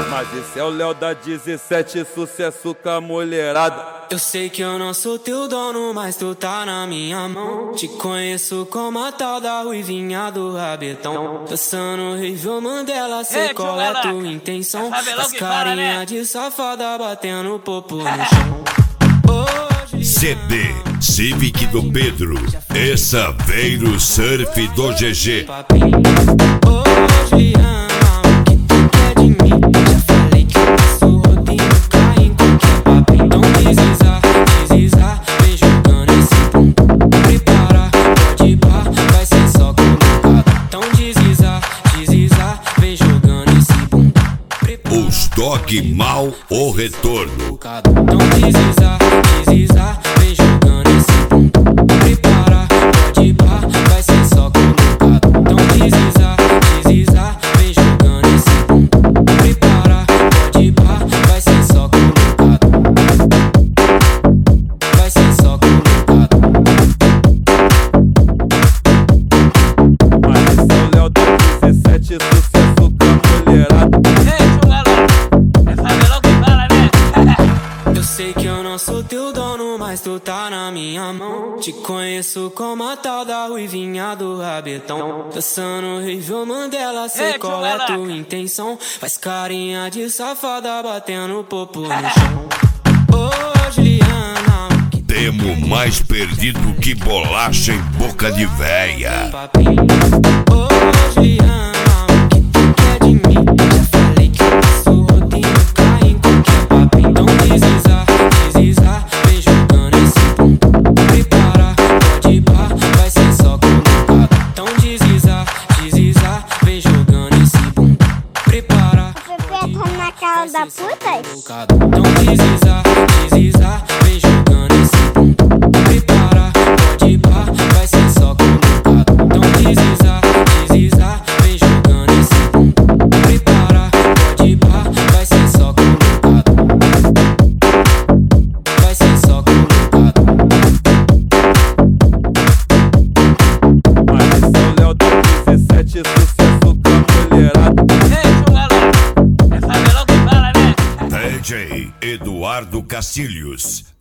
Mas esse é o Léo da 17, sucesso com a mulherada. Eu sei que eu não sou teu dono, mas tu tá na minha mão. Te conheço como a tal da ruivinha do rabetão. Dançando Rivel Mandela, sei qual é tua intenção. As carinha de safada batendo popo no chão. CD Civic do Pedro e Saveiro Surf do GG. Hoje ama o que tu quer de mim. Já falei que eu passo rodinho, cai em qualquer papinho. Então deslizar, deslizar, vem jogando esse bumbum. Prepara, pode pá, vai ser só colocado. Então deslizar, deslizar, vem jogando esse bumbum. Os Dog Mal, o retorno. Então deslizar, deslizar, vem jogando esse bumbum. Prepara, pode pá, vai ser só colocado. Então deslizar, deslizar, vem jogando esse bumbum. Prepara, pode pá, vai ser só colocado. Vai ser só colocado. Mas esse é o Léo da 17, sucesso com a mulherada. Eu sei que eu não sou teu dono, mas tu tá na minha mão. Te conheço como a tal da ruivinha do rabetão. Dançando Rivel Mandela, sei qual é tua intenção. Faz carinha de safada batendo popo no chão. Hoje ama o que Temo mais perdido que bolacha em boca de véia. Hoje ama o que tu quer de mim. Já falei que eu passo rodinho, cai em qualquer papinho. Então deslizar, deslizar, vem jogando esse bumbum. Prepara, pode pá, vai ser só colocado. Então deslizar, deslizar, vem jogando esse bumbum. Prepara, Pepe tá na cara da puta? colocado. Então deslizar, deslizar, vem jogando esse bumbum. Prepara, pode pá, vai ser só colocado. Então deslizar, deslizar, vem jogando esse bumbum. Prepara, pode pá, vai ser só colocado. Vai ser só colocado. Mas esse é o Léo da 17, sucesso com a mulherada. DJ Eduardo Cacilhos.